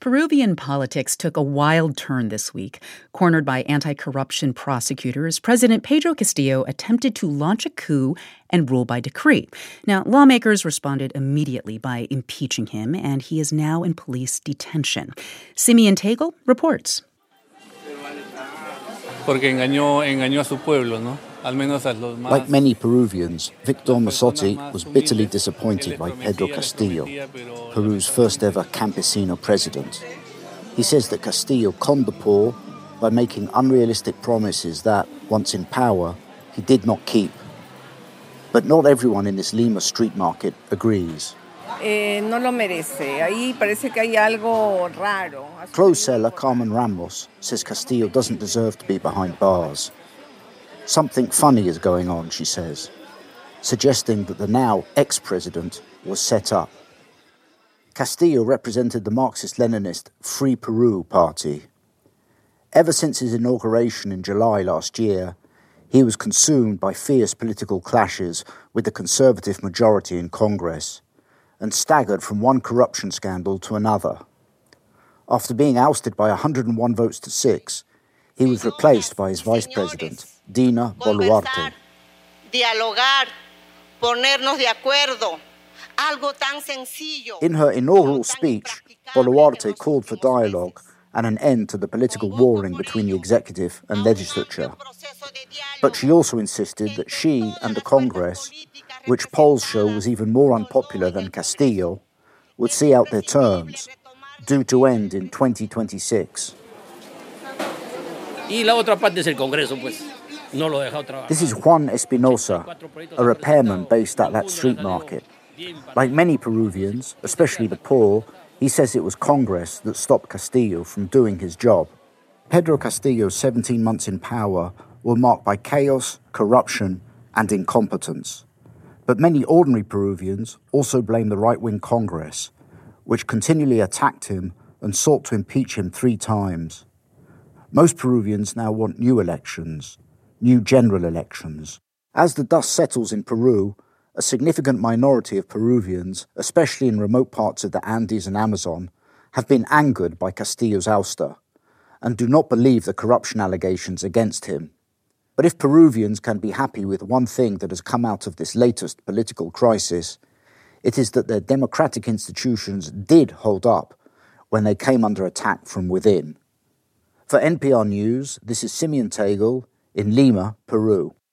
Peruvian politics took a wild turn this week. Cornered by anti-corruption prosecutors, President Pedro Castillo attempted to launch a coup and rule by decree. Now, lawmakers responded immediately by impeaching him, and he is now in police detention. Simeon Tegel reports. Porque engañó a su pueblo, ¿no? Like many Peruvians, Victor Mazzotti was bitterly disappointed by Pedro Castillo, Peru's first ever campesino president. He says that Castillo conned the poor by making unrealistic promises that, once in power, he did not keep. But not everyone in this Lima street market agrees. No lo merece. Ahí parece que hay algo raro. Clothes seller Carmen Ramos says Castillo doesn't deserve to be behind bars. Something funny is going on, she says, suggesting that the now ex-president was set up. Castillo represented the Marxist-Leninist Free Peru party. Ever since his inauguration in July last year, he was consumed by fierce political clashes with the conservative majority in Congress and staggered from one corruption scandal to another. After being ousted by 101 votes to 6, he was replaced by his vice president, Dina Boluarte. Dialogar, ponernos de acuerdo, algo tan sencillo. In her inaugural speech, Boluarte called for dialogue and an end to the political warring between the executive and legislature. But she also insisted that she and the Congress, which polls show was even more unpopular than Castillo, would see out their terms, due to end in 2026. This is Juan Espinosa, a repairman based at that street market. Like many Peruvians, especially the poor, he says it was Congress that stopped Castillo from doing his job. Pedro Castillo's 17 months in power were marked by chaos, corruption, and incompetence. But many ordinary Peruvians also blame the right-wing Congress, which continually attacked him and sought to impeach him 3 times. Most Peruvians now want new elections, new general elections. As the dust settles in Peru, a significant minority of Peruvians, especially in remote parts of the Andes and Amazon, have been angered by Castillo's ouster and do not believe the corruption allegations against him. But if Peruvians can be happy with one thing that has come out of this latest political crisis, it is that their democratic institutions did hold up when they came under attack from within. For NPR News, this is Simeon Tegel in Lima, Peru.